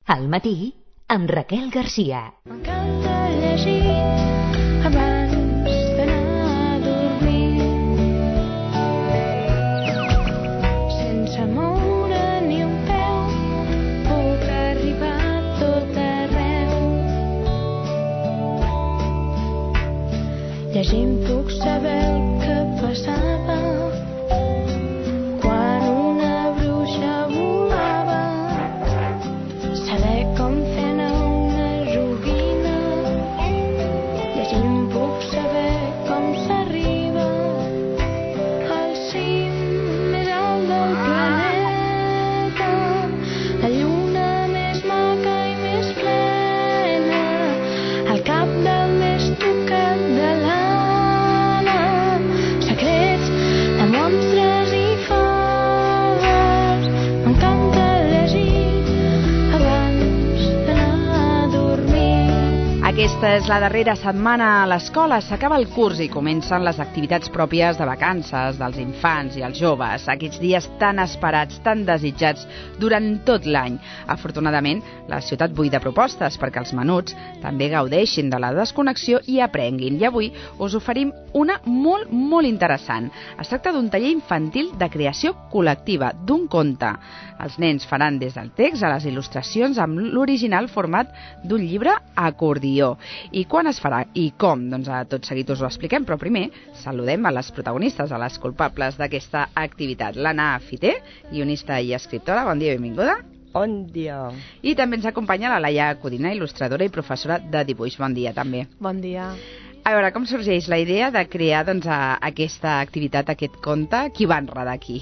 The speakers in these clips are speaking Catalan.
Al matí, amb Raquel Garcia. M'encanta llegir abans d'anar a dormir, sense moure ni un peu, puc arribar a tot arreu. Llegint puc saber el que passava quan una bruixa volava, saber com fer anar una joguina. Llegint puc saber com s'arriba al cim més alt del planeta, la lluna més maca i més plena, al cap del més tocat de l'Anna, secrets de monstres i fades. M'encanta llegir abans d'anar a dormir. Aquesta és la darrera setmana a l'escola, s'acaba el curs i comencen les activitats pròpies de vacances dels infants i els joves, aquests dies tan esperats, tan desitjats durant tot l'any. Afortunadament, la ciutat buida propostes perquè els menuts també gaudeixin de la desconnexió i aprenguin. I avui us oferim una molt interessant. Es tracta d'un taller infantil de creació col·lectiva, d'un conte. Els nens faran des del text a les il·lustracions amb l'original format d'un llibre acordió. I quan es farà i com? Doncs tot seguit us ho expliquem, però primer saludem a les protagonistes, a les culpables d'aquesta activitat. L'Anna Fiter, guionista i escriptora, bon dia i benvinguda. Bon dia. I també ens acompanya la Laia Codina, il·lustradora i professora de dibuix. Bon dia, també. Bon dia. A veure, com sorgeix la idea de crear aquesta activitat, aquest conte? Qui va enredar aquí?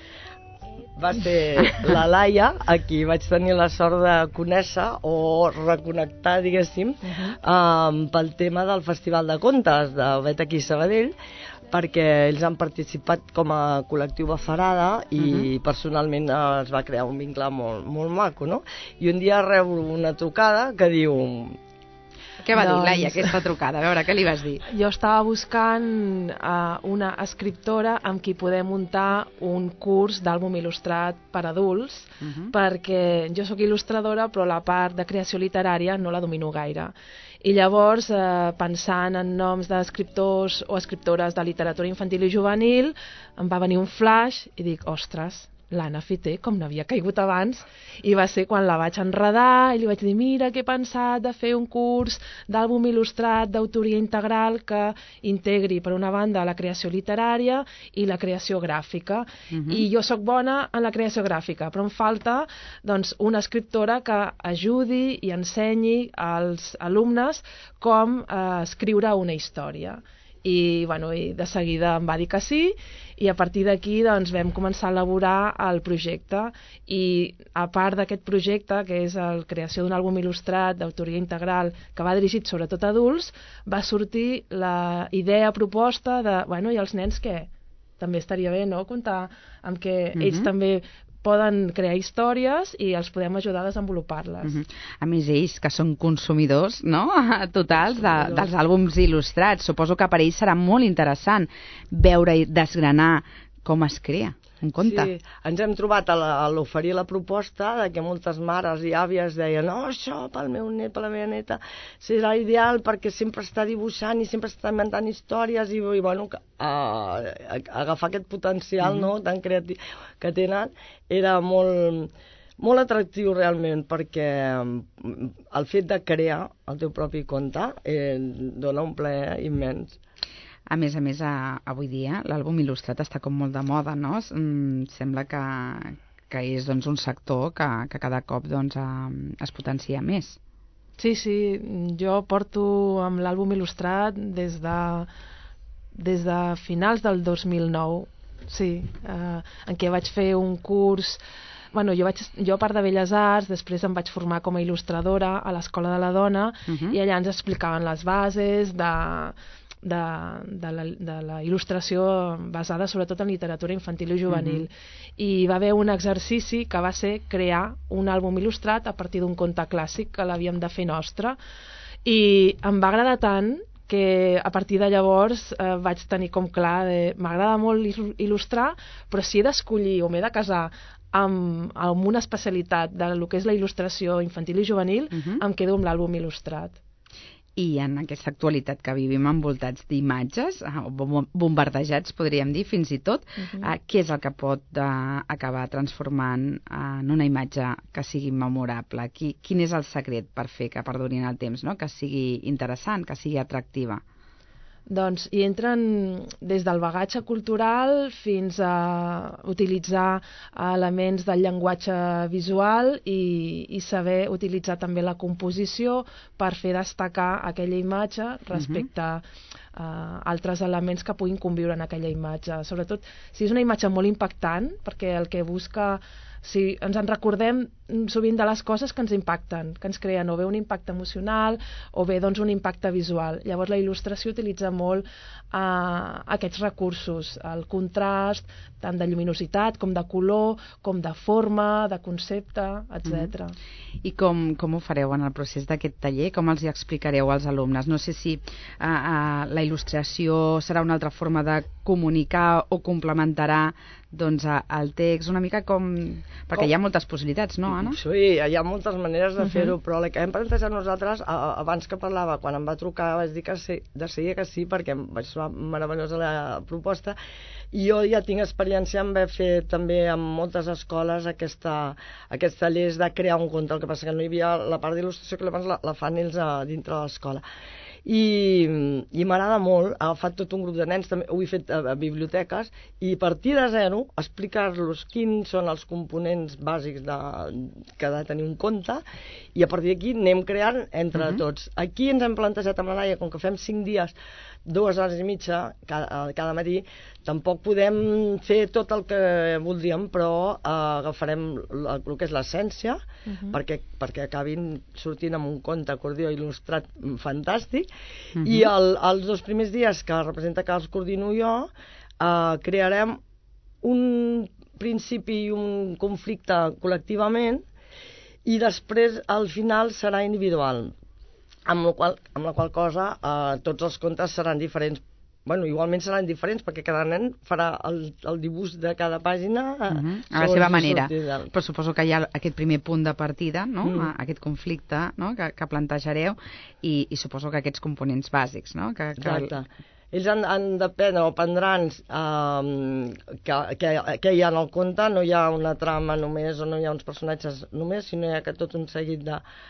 Va ser la Laia, a qui vaig tenir la sort de conèixer o reconnectar, diguéssim, pel tema del Festival de Contes de Vet aquí a Sabadell, perquè ells han participat com a col·lectiu Bafarada i personalment es va crear un vincle molt maco, no? I un dia rebo una trucada que diu... Què va dir, Laia, aquesta trucada? A veure, què li vas dir? Jo estava buscant una escriptora amb qui poder muntar un curs d'àlbum il·lustrat per adults, perquè jo sóc il·lustradora, però la part de creació literària no la domino gaire. I llavors, pensant en noms d'escriptors o escriptores de literatura infantil i juvenil, em va venir un flash i dic, ostres, l'Anna Fiter, com n'havia caigut abans, i va ser quan la vaig enredar i li vaig dir, mira que he pensat de fer un curs d'àlbum il·lustrat d'autoria integral que integri, per una banda, la creació literària i la creació gràfica. I jo sóc bona en la creació gràfica, però em falta doncs, una escriptora que ajudi i ensenyi als alumnes com escriure una història. I de seguida em va dir que sí, i a partir d'aquí doncs, vam començar a elaborar el projecte. I a part d'aquest projecte, que és la creació d'un àlbum il·lustrat d'autoria integral que va dirigit sobretot a adults, va sortir la idea proposta de, i els nens què? També estaria bé, no?, comptar amb que ells també poden crear històries i els podem ajudar a desenvolupar-les. A més, ells, que són consumidors, no?, totals dels àlbums il·lustrats. Suposo que per ells serà molt interessant veure i desgranar com es crea un conte. Sí, ens hem trobat a l'oferir la proposta de que moltes mares i àvies deien això pel meu net, per la meva neta serà ideal perquè sempre està dibuixant i sempre està inventant històries i agafar aquest potencial tan creatiu que tenen era molt atractiu realment, perquè el fet de crear el teu propi conte dona un plaer immens. A més, avui dia l'àlbum il·lustrat està com molt de moda, no? Sembla que és un sector que cada cop es potencia més. Sí, jo porto amb l'àlbum il·lustrat des de finals del 2009, sí, en què vaig fer un curs... Jo, a part de Belles Arts, després em vaig formar com a il·lustradora a l'Escola de la Dona i allà ens explicaven les bases de la il·lustració basada sobretot en literatura infantil i juvenil. I va haver un exercici que va ser crear un àlbum il·lustrat a partir d'un conte clàssic que l'havíem de fer nostre, i em va agradar tant que a partir de llavors vaig tenir com clar m'agrada molt il·lustrar, però si he d'escollir o m'he de casar amb una especialitat del que és la il·lustració infantil i juvenil, em quedo amb l'àlbum il·lustrat. I en aquesta actualitat que vivim envoltats d'imatges, bombardejats, podríem dir, fins i tot, què és el que pot acabar transformant en una imatge que sigui memorable? Quin és el secret per fer que perdurin el temps, no? Que sigui interessant, que sigui atractiva? Doncs hi entren des del bagatge cultural fins a utilitzar elements del llenguatge visual i saber utilitzar també la composició per fer destacar aquella imatge respecte a altres elements que puguin conviure en aquella imatge. Sobretot si és una imatge molt impactant, perquè el que busca... Si ens en recordem sovint de les coses que ens impacten, que ens creen o bé un impacte emocional o bé doncs, un impacte visual. Llavors la il·lustració utilitza molt aquests recursos, el contrast, tant de lluminositat com de color, com de forma, de concepte, etc. I com ho fareu en el procés d'aquest taller? Com els hi explicareu als alumnes? No sé si la il·lustració serà una altra forma de comunicar o complementarà doncs, el text, una mica com... Perquè hi ha moltes possibilitats, no, Anna? Sí, hi ha moltes maneres de fer-ho, però la que hem plantejat nosaltres, abans que parlava, quan em va trucar, vaig dir que sí, que sí, perquè em vaig trobar meravellosa la proposta, i jo ja tinc experiència en haver fet també en moltes escoles aquests tallers de crear un conte, el que passa que no hi havia la part d'il·lustració que llavors la fan ells dintre de l'escola. I m'agrada molt, ha agafat tot un grup de nens, també ho he fet a biblioteques, i a partir de zero explicar-los quins són els components bàsics que ha de tenir un conte, i a partir d'aquí anem creant entre tots. Aquí ens hem plantejat amb la Laia, com que fem 5 dies, 2 hores i mitja cada matí, tampoc podem fer tot el que voldríem, però agafarem el que és l'essència, perquè acabin sortint amb un conte acordió il·lustrat fantàstic, i els 2 primers dies que representa que els coordino jo, crearem un principi i un conflicte col·lectivament, i després al final serà individual, amb la qual cosa tots els contes seran diferents. Bueno, igualment seran diferents perquè cada nen farà el dibuix de cada pàgina a la seva manera, però suposo que hi ha aquest primer punt de partida, no? Aquest conflicte, no? que plantejareu, i suposo que aquests components bàsics, no? Exacte. Ells han d'aprendre o aprendran què hi ha en el conte. No hi ha una trama només o no hi ha uns personatges només, sinó hi ha tot un seguit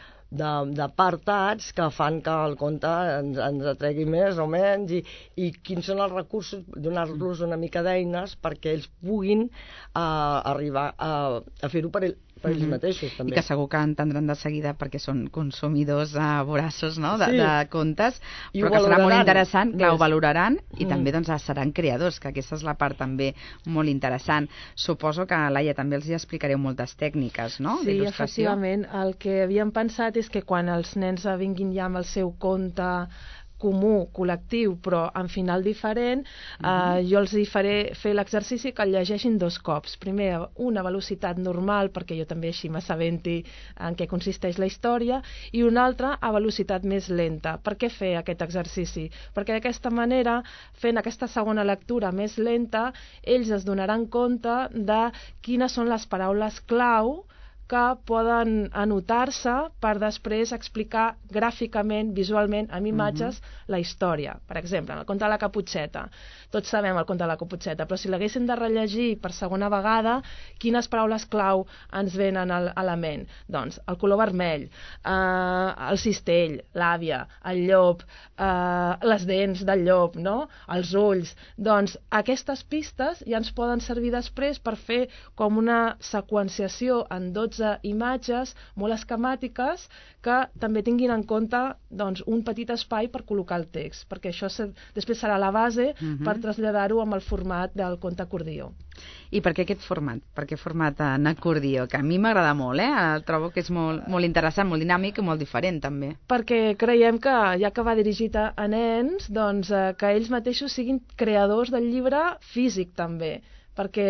d'apartats que fan que el conte ens atregui més o menys, i quins són els recursos, donar-los una mica d'eines perquè ells puguin arribar a fer-ho per ells mateixos, també. I que segur que entendran de seguida perquè són consumidors voraços, no? de contes, però que serà molt interessant, que ho valoraran, i també doncs, seran creadors, que aquesta és la part també molt interessant. Suposo que, Laia, també els hi explicareu moltes tècniques, no? Sí, efectivament. El que havíem pensat és que quan els nens vinguin ja amb el seu conte comú, col·lectiu, però amb final diferent, jo els hi faré fer l'exercici que el llegeixin 2 cops. Primer, a una velocitat normal, perquè jo també així m'assabenti en què consisteix la història, i una altra a velocitat més lenta. Per què fer aquest exercici? Perquè d'aquesta manera, fent aquesta segona lectura més lenta, ells es donaran compte de quines són les paraules clau que poden anotar-se per després explicar gràficament, visualment, amb imatges, la història. Per exemple, en el conte de la Caputxeta. Tots sabem el conte de la Caputxeta, però si l'haguéssim de rellegir per segona vegada, quines paraules clau ens venen a la ment? Doncs el color vermell, el cistell, l'àvia, el llop, les dents del llop, no? Els ulls. Doncs aquestes pistes ja ens poden servir després per fer com una seqüenciació en 12 imatges molt esquemàtiques que també tinguin en compte doncs, un petit espai per col·locar el text, perquè això després serà la base per traslladar-ho amb el format del conte acordió. I per què aquest format? Per què format en acordió? Que a mi m'agrada molt, El trobo que és molt, molt interessant, molt dinàmic i molt diferent, també. Perquè creiem que, ja que va dirigit a nens, doncs que ells mateixos siguin creadors del llibre físic, també. Perquè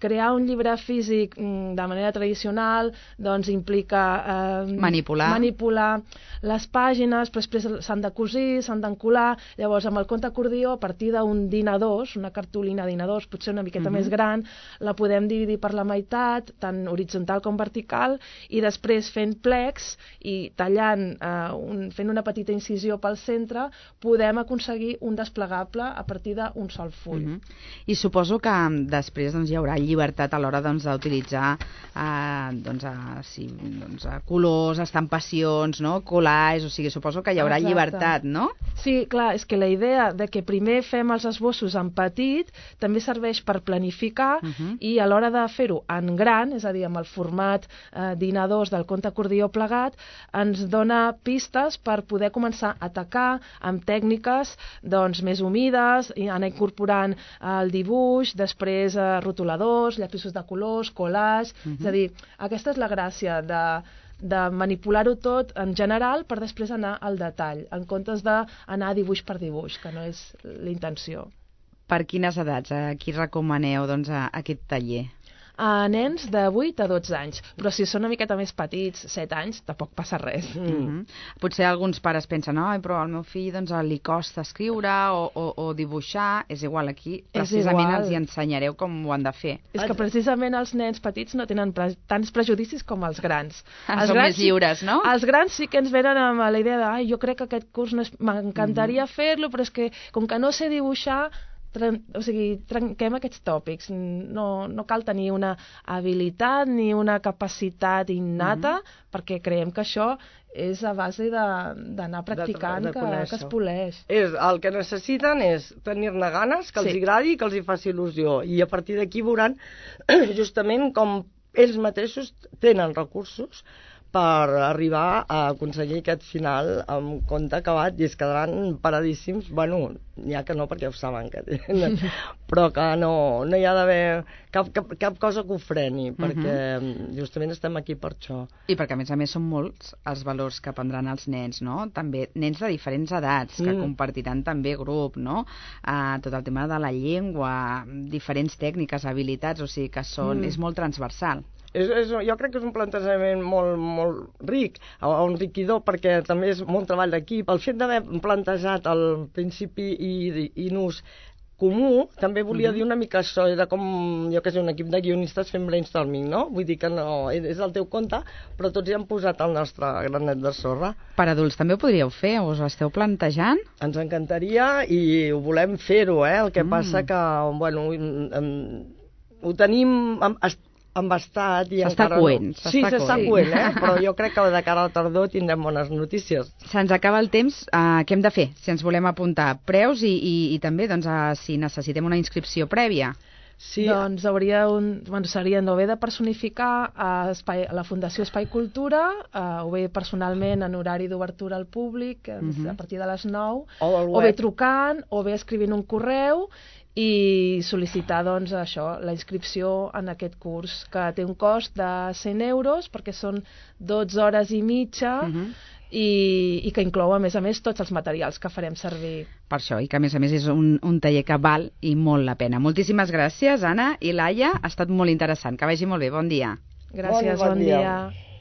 crear un llibre físic de manera tradicional doncs implica manipular les pàgines, però després s'han de cosir, s'han d'encolar. Llavors, amb el conte acordió, a partir d'un DIN A2, una cartolina DIN A2, potser una miqueta més gran, la podem dividir per la meitat, tant horitzontal com vertical, i després fent plecs i tallant, fent una petita incisió pel centre, podem aconseguir un desplegable a partir d'un sol full. I suposo que després hi haurà llibertat a l'hora d'utilitzar colors, estampacions, no? Collages, o sigui, suposo que hi haurà llibertat, no? Sí, clar, és que la idea de que primer fem els esbossos en petit també serveix per planificar i a l'hora de fer-ho en gran, és a dir, amb el format DIN A2 del conte acordió plegat, ens dona pistes per poder començar a atacar amb tècniques més humides, anar incorporant el dibuix, després rotuladors, llapisos de colors, collage, és a dir, aquesta és la gràcia de manipular-ho tot en general per després anar al detall, en comptes d'anar dibuix per dibuix, que no és la intenció. Per quines edats? A qui recomaneu aquest taller? A nens de 8 a 12 anys, però si són una miqueta més petits, 7 anys, tampoc passa res. Potser alguns pares pensen, però al meu fill li costa escriure o dibuixar, és igual, aquí precisament els hi ensenyareu com ho han de fer. És que precisament els nens petits no tenen tants prejudicis com els grans. Són més lliures, no? Els grans sí que ens venen amb la idea de jo crec que aquest curs m'encantaria fer-lo, però és que com que no sé dibuixar, trenquem aquests tòpics. No cal tenir una habilitat ni una capacitat innata, perquè creiem que això és a base d'anar practicant, que es poleix. El que necessiten és tenir-ne ganes, que els agradi i que els hi faci il·lusió. I a partir d'aquí veuran justament com ells mateixos tenen recursos per arribar a aconseguir aquest final amb conte acabat i es quedaran paradíssims. Bueno, n'hi ha que no perquè ho saben que tenen, però que no hi ha d'haver cap cosa que ho freni, perquè justament estem aquí per això. I perquè a més són molts els valors que aprendran els nens, no? També nens de diferents edats, que compartiran també grup, no? Tot el tema de la llengua, diferents tècniques, habilitats, o sigui que és molt transversal. Jo crec que és un plantejament molt ric, enriquidor, perquè també és molt treball d'equip. El fet d'haver plantejat al principi i nus comú, també volia dir una mica això, era com, jo que sé, un equip de guionistes fent brainstorming, no? Vull dir que no, és el teu conte, però tots hi han posat el nostre granet de sorra. Per adults també ho podríeu fer, us ho esteu plantejant? Ens encantaria i ho volem fer-ho, el que passa que, bueno, ho tenim embastat i encara coent, no. Sí, s'està coent, però jo crec que de cara a la tardor tindrem bones notícies. Se'ns acaba el temps, què hem de fer si ens volem apuntar? Preus i també si necessitem una inscripció prèvia? Sí. Doncs seria no bé de personificar a la Fundació Espai Cultura, o bé personalment en horari d'obertura al públic, a partir de les 9, o bé trucant, o bé escrivint un correu, i sol·licitar la inscripció en aquest curs, que té un cost de 100 euros perquè són 12 hores i mitja i que inclou a més tots els materials que farem servir. Per això, i que a més és un taller que val i molt la pena. Moltíssimes gràcies, Anna i Laia, ha estat molt interessant, que vagi molt bé, bon dia. Gràcies, bon dia.